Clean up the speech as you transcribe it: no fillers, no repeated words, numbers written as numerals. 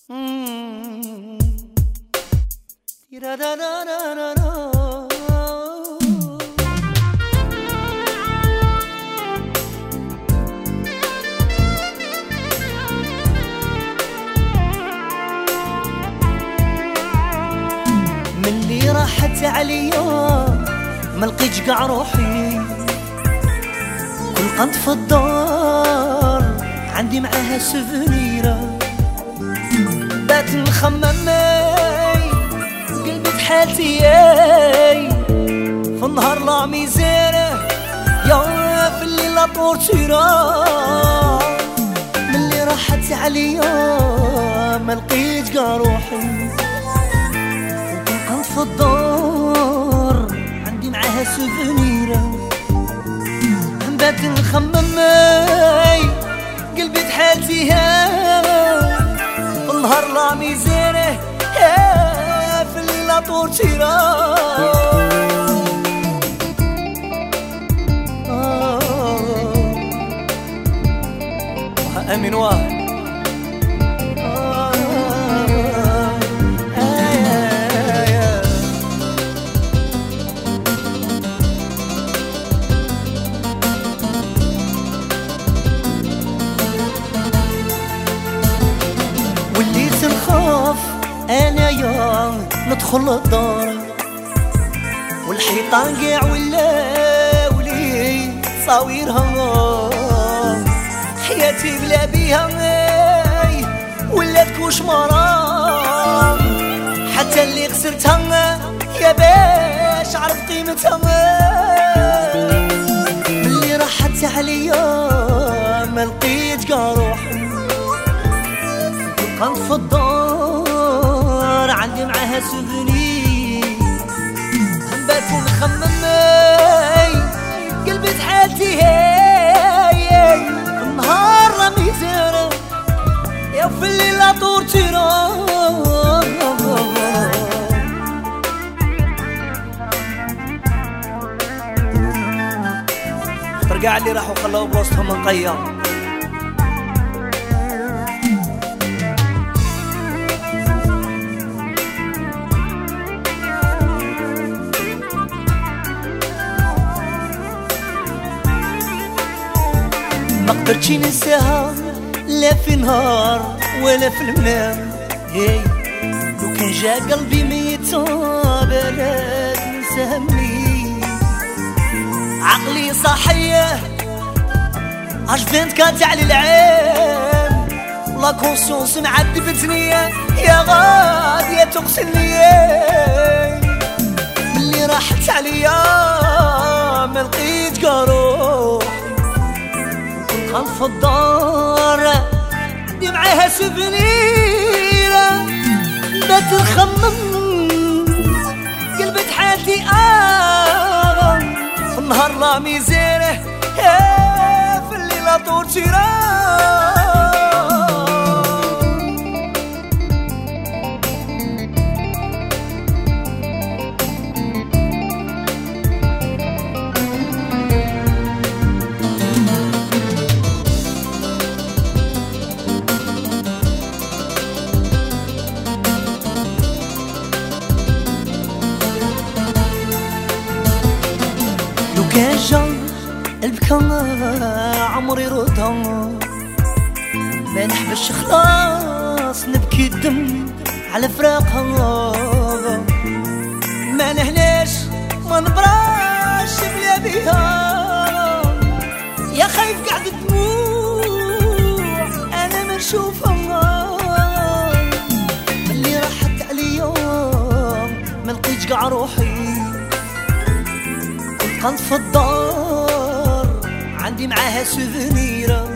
ملي راحت عليا ما لقيتش قاع روحي، كل قنت في الدار عندي معاها سوفونيرة. بات نخمم قلبي حالتي في النهار لا ميزانه، يا في الليل لا طورتيرة. ملي راحت عليا ما لقيتش قاع روحي، في الدار عندي معاها سوفونيرة. بات نخمم قلبي حالتي النهار لا ميزانه، في الليل لا طورتيرة. امين واحد وليت نخاف انا يا ندخل الدار، والحيطان قاع ولا ولي صاويرها. حياتي بلا بيها ولات كوشمارة، حتى اللي خسرتها يا باش عرف قيمتها. ملي راحت عليا ما لقيت قاع روحي، كنت في الدار عندي معاها سوفونير. بات نخمم قلبي حالتي النهار لا ميزانه، يا في الليل لا طورتيرة. ترجع اللي راحوا خلاو بلاصتهم نقيا. ما قدرتش ننساها لا في نهار ولا في المنام. لو كان جا قلبي ميت بلاد ننساها مني، عقلي صحية اش بنت كانت على العين، لا كونسيونس معذبتني يا غادية تغسلني. ملي راحت عليا ما لقيت قاع روحي، كنت في الدار عندي معاها سوفونيرة. بات نخمم قلبي حالتي في النهار لا ميزانه، في الليل لا طورتيرة. كان جا البكا عمري ردها، ما نحبش خلاص نبكي الدم على فراقها. ما نهلاش ما نبراش بلا بيها، يا خايف قاعد دموع انا ما نشوفها. ملي راحت عليا ما لقيتش قاع روحي، كنت في الدار عندي معاها سوفونيرة.